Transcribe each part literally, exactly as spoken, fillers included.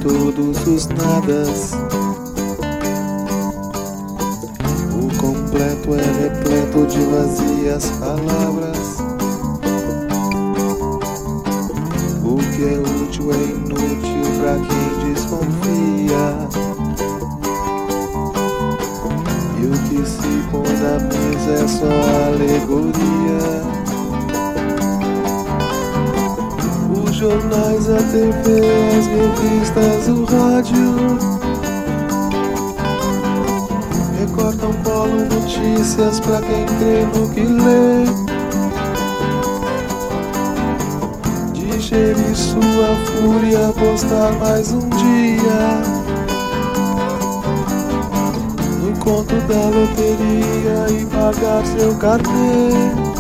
todos os nadas. O completo é repleto de vazias palavras. O que é útil é inútil pra quem desconfia. E o que se põe na mesa é só alegoria. Os jornais, a T V, as revistas, o rádio recortam, colam notícias pra quem crê no que lê. Digerir sua fúria, postar mais um dia no conto da loteria e pagar seu carnê.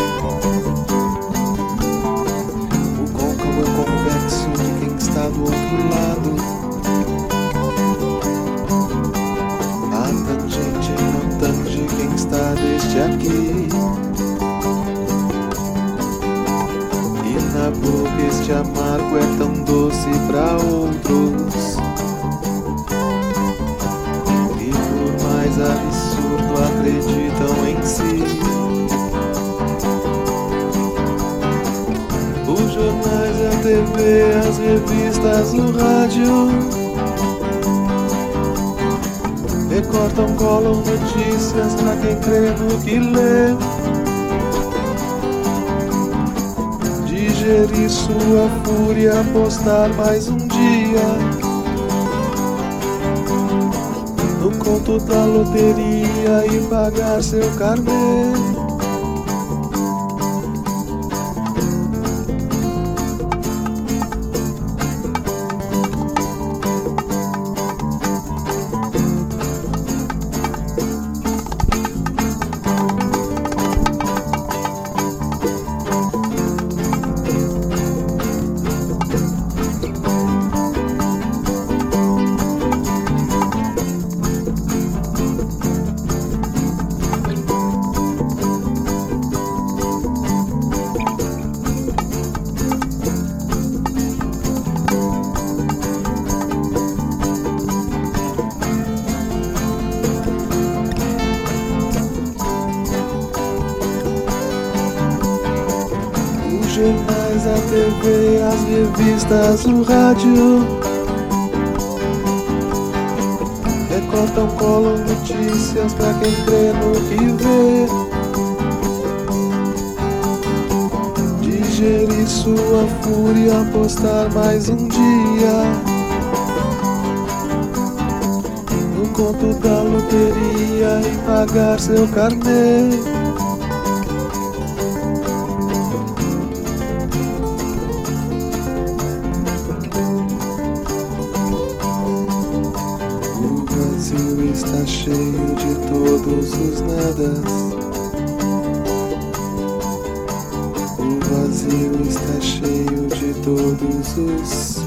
O côncavo é convexo de quem está do outro lado. A tangente não tange quem está deste aqui. E na boca este amargo é tão doce pra outros. E por mais absurdo acreditam em si. Os jornais, a T V, as revistas, o rádio recortam, colam notícias pra quem crê no que lê. Digerir sua fúria, postar mais um dia no conto da loteria e pagar seu carnê. Os jornais, a T V, as revistas, o rádio recortam, colam notícias pra quem crê no que vê. Digerir sua fúria, postar mais um dia no conto da loteria e pagar seu carnê. O vazio está cheio de todos os nadas. O vazio está cheio de todos os.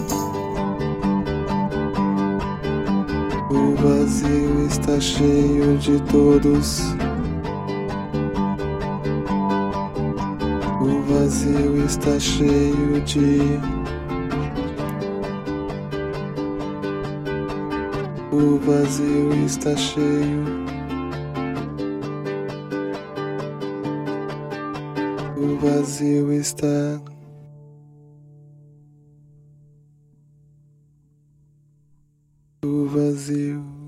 O vazio está cheio de todos. O vazio está cheio de. O vazio está cheio. O vazio está. O vazio.